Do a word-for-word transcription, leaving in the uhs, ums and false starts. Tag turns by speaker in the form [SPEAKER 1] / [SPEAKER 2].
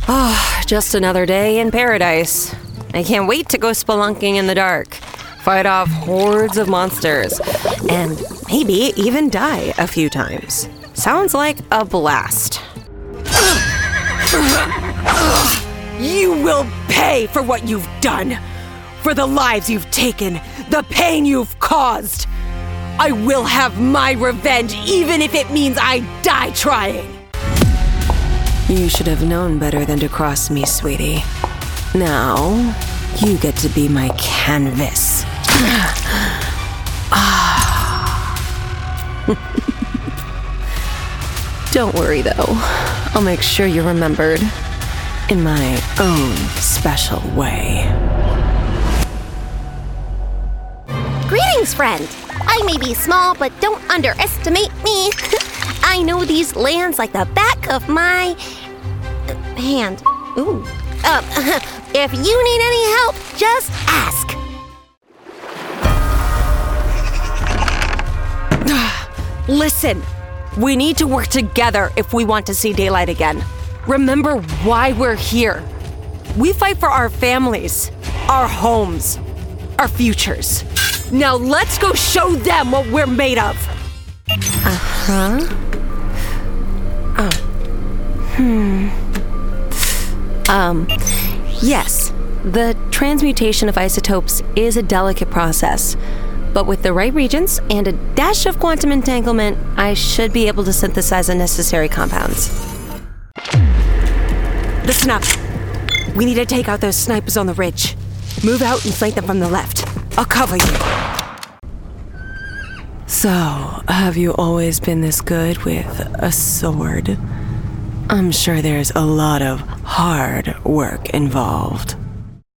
[SPEAKER 1] Oh, just another day in paradise. I can't wait to go spelunking in the dark, fight off hordes of monsters, and maybe even die a few times. Sounds like a blast.
[SPEAKER 2] You will pay for what you've done, for the lives you've taken, the pain you've caused. I will have my revenge, even if it means I die trying.
[SPEAKER 1] You should have known better than to cross me, sweetie. Now, you get to be my canvas. Don't worry, though. I'll make sure you're remembered in my own special way.
[SPEAKER 3] Greetings, friend. I may be small, but don't underestimate me. I know these lands like the back of my uh, hand. Ooh. Um, if you need any help, just ask.
[SPEAKER 2] Listen, we need to work together if we want to see daylight again. Remember why we're here. We fight for our families, our homes, our futures. Now let's go show them what we're made of.
[SPEAKER 1] Uh-huh. Oh. Hmm. Um, yes, the transmutation of isotopes is a delicate process, but with the right reagents and a dash of quantum entanglement, I should be able to synthesize the necessary compounds.
[SPEAKER 2] Listen up. We need to take out those snipers on the ridge. Move out and flank them from the left. I'll cover you.
[SPEAKER 1] So, have you always been this good with a sword? I'm sure there's a lot of hard work involved.